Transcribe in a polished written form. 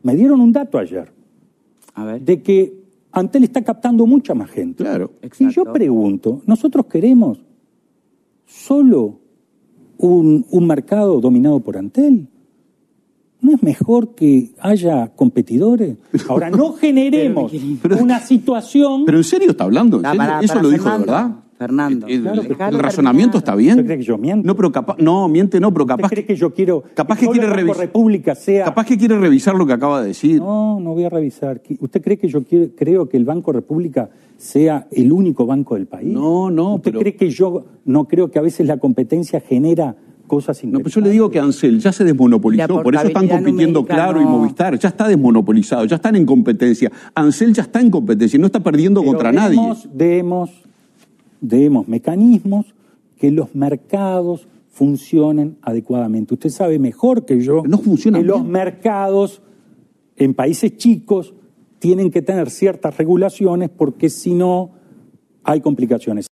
me dieron un dato ayer, A ver. de que Antel está captando mucha más gente. Claro. Y yo pregunto, ¿nosotros queremos solo un mercado dominado por Antel? ¿No es mejor que haya competidores? Ahora, no generemos una situación... ¿Pero en serio está hablando? ¿En serio? Para ¿Eso lo dijo de Fernando, verdad? Fernando. ¿El razonamiento está bien? ¿Usted cree que yo miento? No, pero miente no, pero ¿Usted capaz cree que yo quiero... capaz que solo quiere el Banco revisar. República sea... Capaz que quiere revisar lo que acaba de decir. No voy a revisar. ¿Usted cree que yo creo que el Banco República sea el único banco del país? No, ¿Usted pero... cree que yo no creo que a veces la competencia genera cosas No, interesantes? pero yo le digo que Ansel ya se desmonopolizó, La por eso están portabilidad compitiendo numérica Claro y no. Movistar, ya está desmonopolizado, ya están en competencia. Ansel ya está en competencia y no está perdiendo Pero contra nadie. demos mecanismos que los mercados funcionen adecuadamente. Usted sabe mejor que yo No funcionan que los bien. mercados en países chicos tienen que tener ciertas regulaciones porque si no hay complicaciones.